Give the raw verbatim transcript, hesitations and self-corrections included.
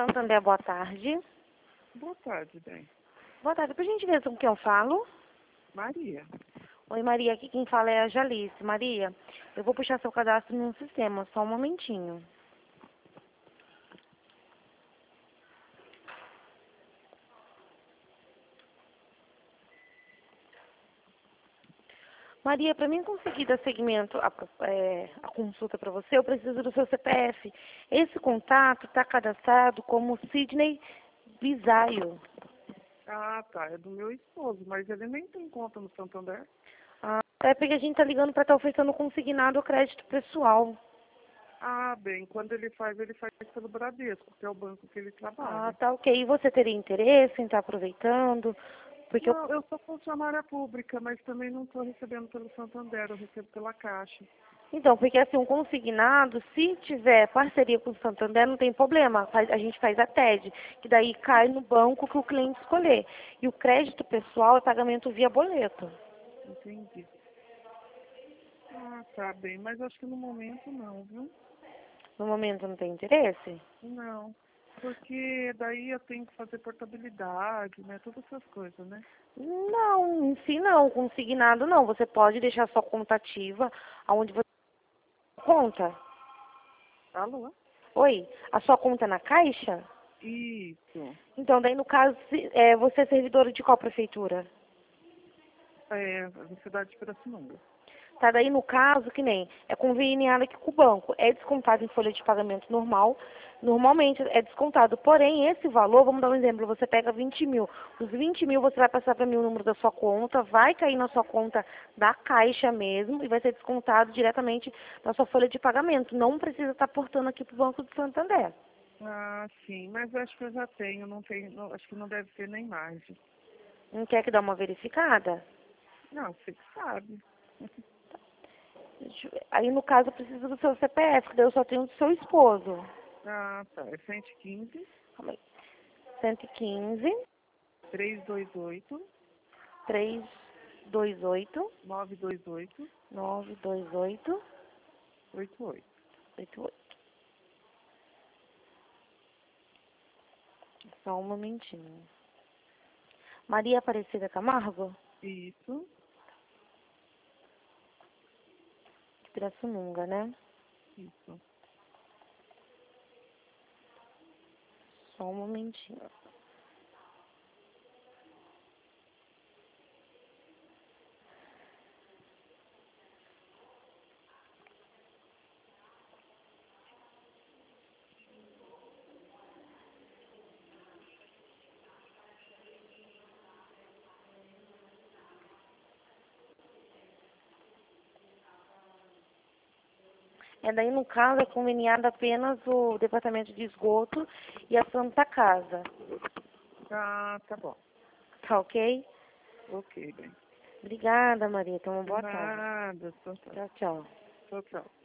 Santander, boa tarde. Boa tarde, bem. Boa tarde, por gentileza, com quem eu falo? Maria. Oi, Maria, aqui quem fala é a Jalice. Maria, eu vou puxar seu cadastro no sistema, só um momentinho. Maria, para mim conseguir dar seguimento à é, à consulta para você, eu preciso do seu C P F. Esse contato está cadastrado como Sidney Bisaio. Ah, tá. É do meu esposo, mas ele nem tem conta no Santander. Ah, é porque a gente está ligando para estar oferecendo consignado crédito pessoal. Ah, bem, quando ele faz, ele faz pelo Bradesco, que é o banco que ele trabalha. Ah, tá ok. E você teria interesse em estar aproveitando? Porque eu... Não, eu sou funcionária pública, mas também não estou recebendo pelo Santander, eu recebo pela Caixa. Então, porque assim, um consignado, se tiver parceria com o Santander, não tem problema. Faz- A gente faz a T E D, que daí cai no banco que o cliente escolher. E o crédito pessoal é pagamento via boleto. Entendi. Ah, tá bem, mas acho que no momento não, viu? No momento não tem interesse? Não, porque daí eu tenho que fazer portabilidade, né? Todas essas coisas, né? Não, em si não. Consignado não. Você pode deixar sua conta ativa, aonde você conta. Alô? Oi, a sua conta é na Caixa? Isso. Então, daí no caso, se- é, você é servidora de qual prefeitura? É, na cidade de Pirassununga. Tá, daí no caso, que nem, é conveniado aqui com o banco, é descontado em folha de pagamento normal, normalmente é descontado, porém esse valor, vamos dar um exemplo, você pega vinte mil, os vinte mil você vai passar para mim o número da sua conta, vai cair na sua conta da Caixa mesmo e vai ser descontado diretamente na sua folha de pagamento, não precisa estar portando aqui para o Banco do Santander. Ah, sim, mas acho que eu já tenho, não tenho, não- acho que não deve ter nem margem. Não quer que dá uma verificada? Não, você que sabe. Deixa eu ver. Aí no caso eu preciso do seu C P F, que daí eu só tenho do seu esposo. Ah, tá, é cento e quinze, Calma aí. cento e quinze, trezentos e vinte e oito, trezentos e vinte e oito, novecentos e vinte e oito, nove dois oito, oitenta e oito. oito oito. Só um momentinho. Maria Aparecida Camargo? Isso, De Pirassununga, né? isso. Só um momentinho. É daí, no caso, é conveniado apenas o Departamento de Esgoto e a Santa Casa. Ah, tá bom. Tá ok? Ok, bem. Obrigada, Maria. Então, uma De boa tarde. nada, tchau, tchau. Tchau, tchau. Tchau, tchau.